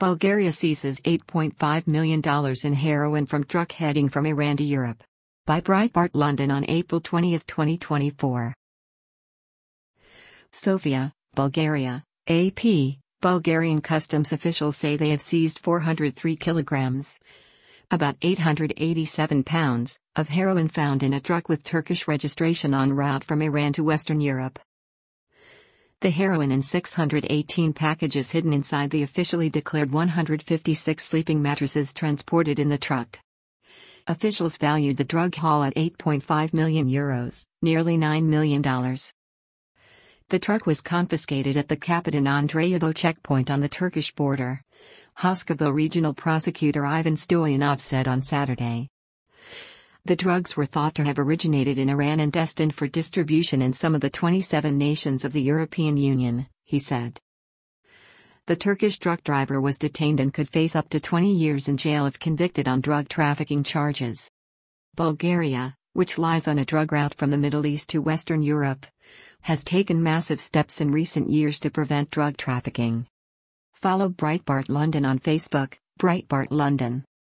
Bulgaria seizes $8.5 million in heroin from truck heading from Iran to Europe. By Breitbart London on April 20, 2024. Sofia, Bulgaria, AP. Bulgarian customs officials say they have seized 403 kilograms, about 887 pounds, of heroin found in a truck with Turkish registration en route from Iran to Western Europe. The heroin in 618 packages hidden inside the officially declared 156 sleeping mattresses transported in the truck. Officials valued the drug haul at €8.5 million, nearly $9 million. The truck was confiscated at the Kapitan Andreevo checkpoint on the Turkish border, Haskova Regional Prosecutor Ivan Stoyanov said on Saturday. The drugs were thought to have originated in Iran and destined for distribution in some of the 27 nations of the European Union, he said. The Turkish truck driver was detained and could face up to 20 years in jail if convicted on drug trafficking charges. Bulgaria, which lies on a drug route from the Middle East to Western Europe, has taken massive steps in recent years to prevent drug trafficking. Follow Breitbart London on Facebook, Breitbart London.